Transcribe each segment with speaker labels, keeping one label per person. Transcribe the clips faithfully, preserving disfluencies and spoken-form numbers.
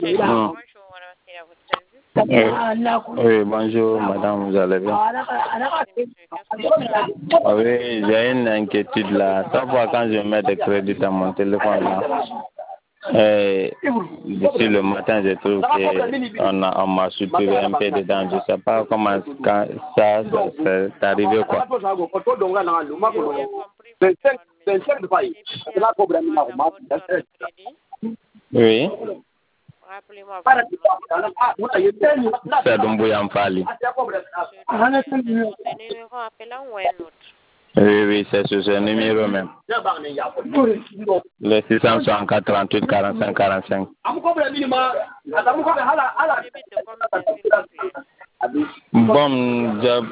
Speaker 1: Bonjour, madame, c'est à votre service.
Speaker 2: Oui, oui, bonjour, madame, vous allez bien? Oui, j'ai une inquiétude là. Chaque fois quand je mets des crédits dans mon téléphone là, et d'ici le matin, je trouve qu'on a, on m'a soutiré un peu dedans. Je ne sais pas comment quand ça, ça c'est arrivé quoi. Oui.
Speaker 1: Rappelez-moi.
Speaker 2: C'est Doumbouya Mfali.
Speaker 1: C'est numéro appelant ou un autre?
Speaker 2: Oui, oui, c'est sur ce numéro même. Le six cent soixante-quatre trente-huit quarante-cinq quarante-cinq. Bon, je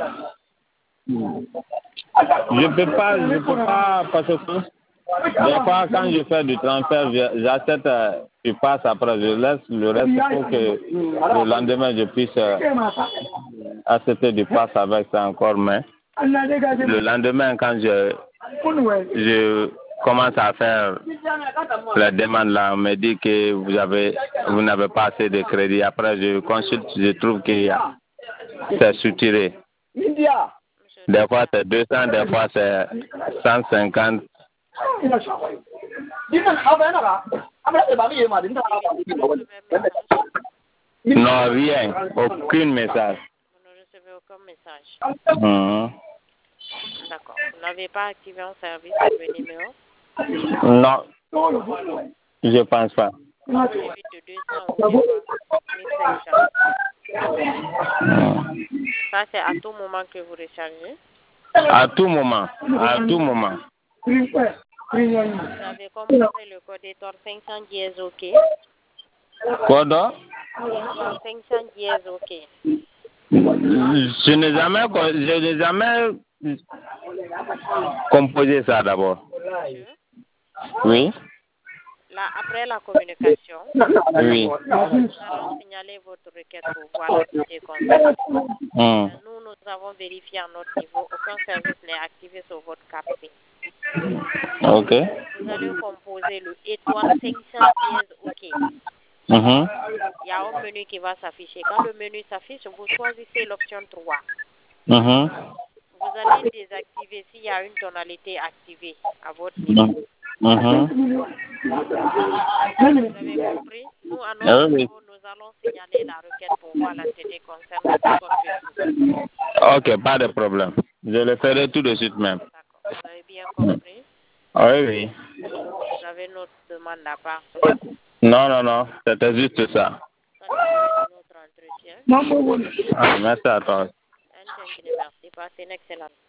Speaker 2: je peux pas, je peux pas, parce que des fois, quand je fais du transfert, j'achète, euh, je passe après, je laisse le reste pour que le lendemain, je puisse euh, acheter du passe avec ça encore, mais le lendemain, quand je, je commence à faire la demande là, on me dit que vous avez, vous n'avez pas assez de crédit. Après, je consulte, je trouve qu'il y a, c'est soutiré. Des fois, c'est deux cents, des fois, c'est cent cinquante. Non, rien, aucun message.
Speaker 1: Vous ne recevez aucun message.
Speaker 2: Mmh.
Speaker 1: D'accord. Vous n'avez pas activé un service sur le numéro?
Speaker 2: Non, je pense pas.
Speaker 1: Débit de deux cents ou mille cinq cents.
Speaker 2: Mmh.
Speaker 1: Ça, c'est à tout moment que vous rechargez?
Speaker 2: À tout moment, à tout moment.
Speaker 1: Vous avez composé le code étoile cinq cents dièse OK?
Speaker 2: Code
Speaker 1: cinq cents dièse OK.
Speaker 2: Je n'ai jamais, je n'ai jamais composé ça d'abord.
Speaker 1: Monsieur?
Speaker 2: Oui.
Speaker 1: Là, après la communication,
Speaker 2: Oui.
Speaker 1: nous allons signaler votre requête pour voir l'entité concernée.
Speaker 2: Mmh.
Speaker 1: Nous, nous avons vérifié à notre niveau, aucun service n'est activé sur votre capture.
Speaker 2: Ok.
Speaker 1: Vous allez composer le étoile cinq cents dièse OK.
Speaker 2: Mmh.
Speaker 1: Il y a un menu qui va s'afficher. Quand le menu s'affiche, vous choisissez l'option trois.
Speaker 2: Mmh.
Speaker 1: Vous allez désactiver s'il y a une tonalité activée à votre niveau.
Speaker 2: Mmh.
Speaker 1: Vous avez compris? Nous, à notre
Speaker 2: Oui.
Speaker 1: niveau, nous allons signaler la requête pour voir l'entité concernée pour qu'on puisse vous aider.
Speaker 2: Ok, pas de problème. Je le ferai tout de suite même.
Speaker 1: D'accord. Vous avez bien compris?
Speaker 2: Oui, oui.
Speaker 1: Vous avez notre demande à part.
Speaker 2: Non, non, non, c'était juste ça.
Speaker 1: Ça termine notre entretien.
Speaker 2: Ah, merci à toi.
Speaker 1: Un merci. Passez une excellente.